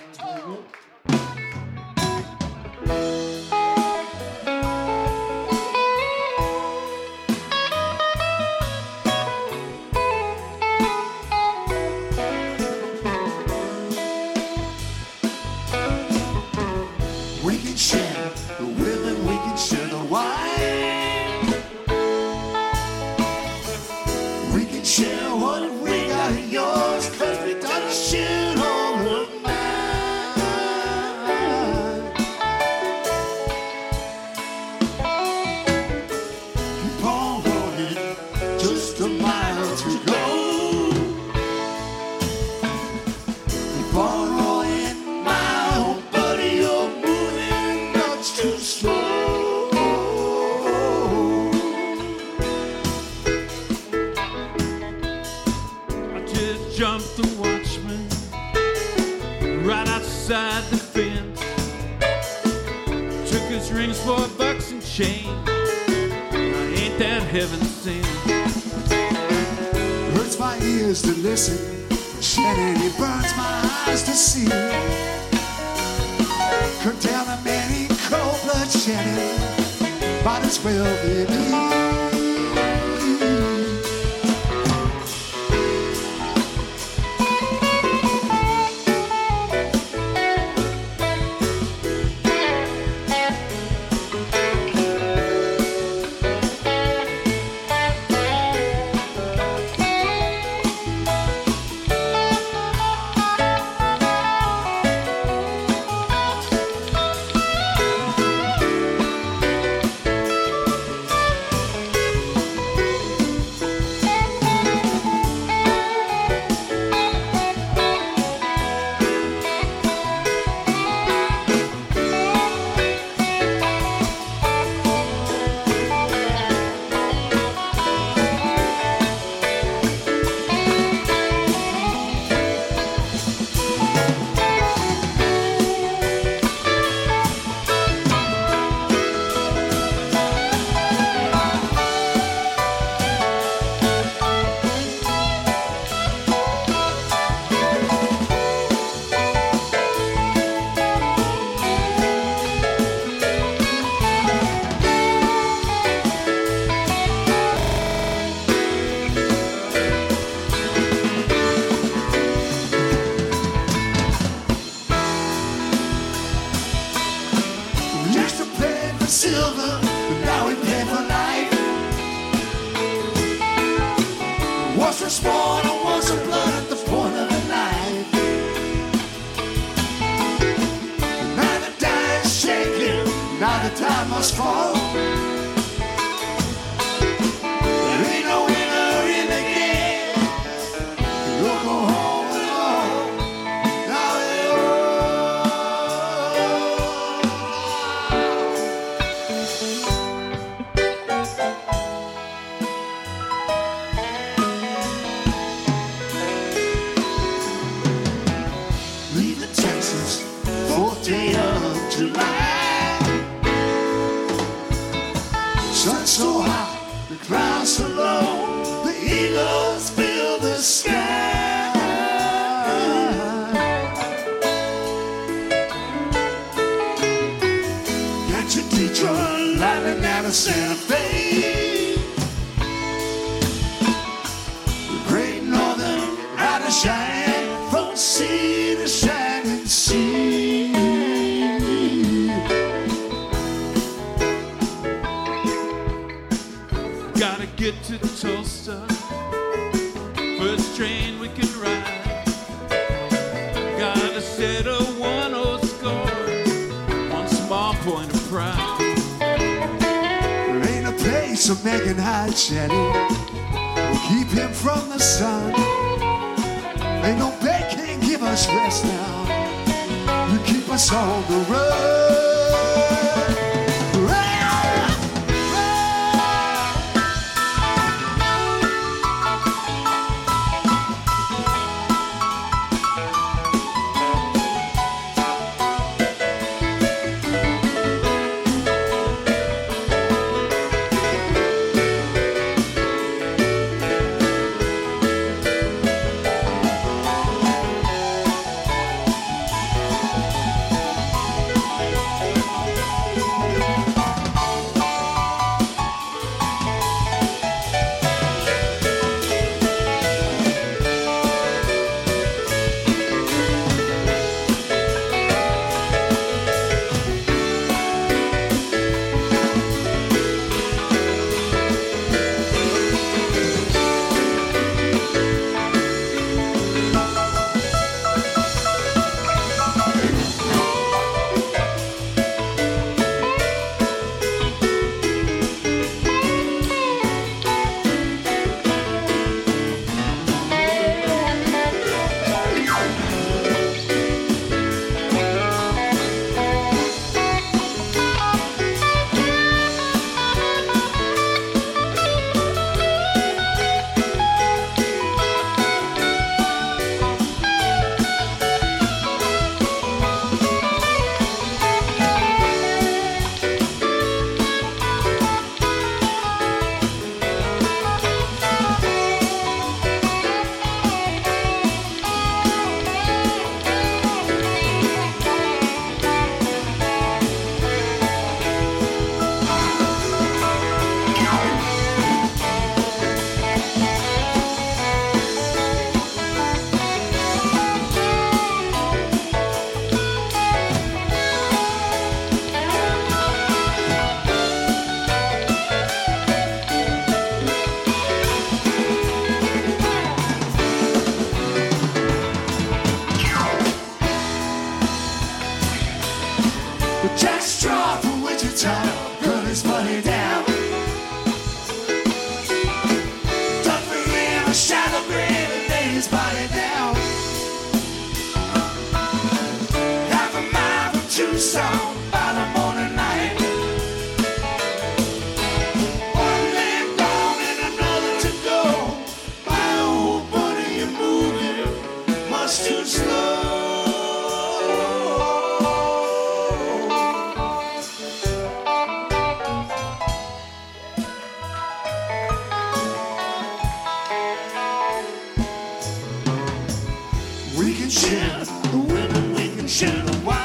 We can share the women, we can share the wine. We can share what we got in yours, 'cause we done shit all of mine. Keep on rolling, just a mile to go. Keep on rolling, my old buddy, you're moving much too slow. I just jumped the watchman right outside the fence. Took his rings for $1 and change. Ain't that heaven sent? Hurts my ears to listen, Shannon, it burns my eyes to see. Cut down a man in cold blood, Shannon, might as well be me. Just to play for silver, but now we pay for life. Once was born and once a blood at the point of a knife. Now the die is shaking, now the time must fall. There ain't no winner in the game. You'll go home alone. Now they leaving Texas, 4th day of July. Sun so hot, the clouds so low, the eagles fill the sky. Got your Detroit lighting out of Santa Fe. The great northern rider shine from sea to shining sea. Gotta get to Tulsa, first train we can ride. Gotta set a 1-0 score, one small point of pride. There ain't a place a man can hide, Shannon, will keep him from the sun. Ain't no bed can't give us rest now. You keep us on the run. trying to put his money down. Dug for him a shallow grave and lay his body down. Half a mile from Tucson by the morning light. One leg gone and another to go. My old buddy, you're moving much too slow. We can share the women, we can share the wine.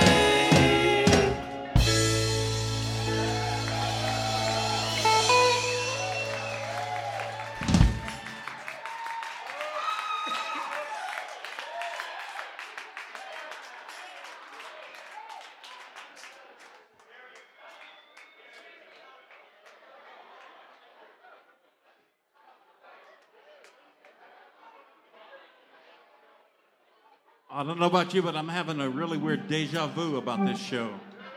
I don't know about you, but I'm having a really weird deja vu about this show.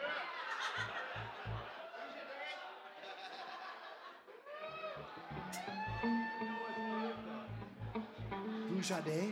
Bouchardé.